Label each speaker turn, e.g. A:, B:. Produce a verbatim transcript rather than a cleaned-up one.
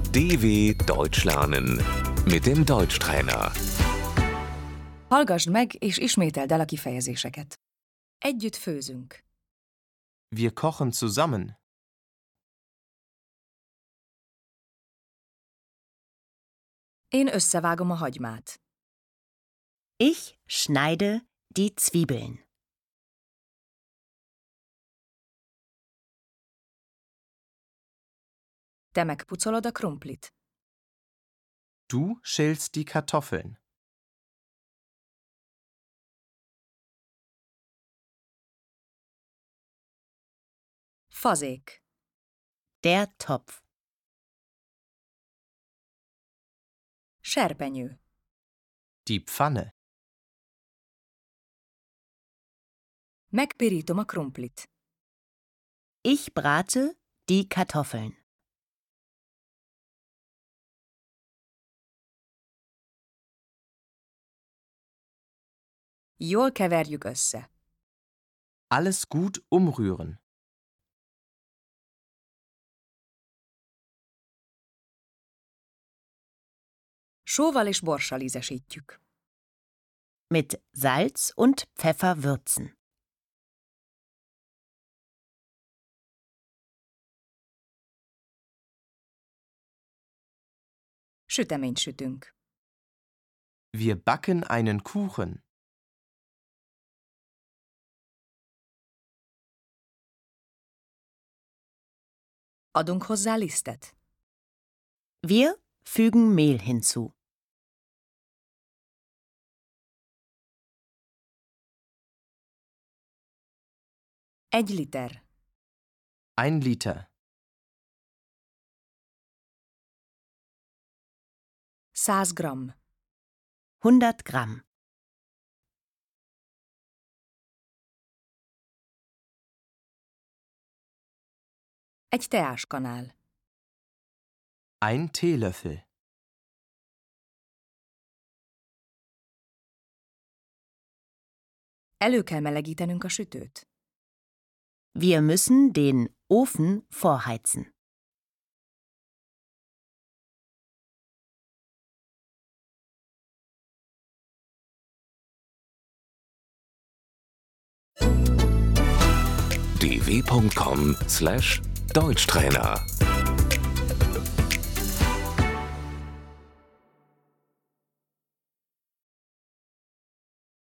A: D W Deutsch lernen mit dem Deutschtrainer.
B: Hallgasd meg és ismételd el a kifejezéseket. Együtt főzünk.
C: Wir kochen zusammen.
B: Én összevágom a hagymát.
D: Ich schneide die Zwiebeln.
B: Te megpucolod a krumplit.
C: Du schälst die Kartoffeln.
B: Fazék.
D: Der Topf.
B: Serpenyő.
C: Die Pfanne.
B: Megpirítom a krumplit.
D: Ich brate die Kartoffeln.
B: Jól keverjük össze.
C: Alles gut umrühren.
B: Sóval és borssal ízesítjük.
D: Mit Salz und Pfeffer würzen.
B: Süteményt sütünk.
C: Wir backen einen Kuchen.
B: Adunk hozzá lisztet.
D: Wir fügen Mehl hinzu.
B: Egy liter.
C: Ein Liter.
B: Száz gramm.
D: hundert Gramm.
B: Egy teáskanál.
C: Ein Teelöffel.
B: Elő kell melegítenünk a sütőt.
D: Wir müssen den Ofen vorheizen.
A: d w punkt com slash Deutschtrainer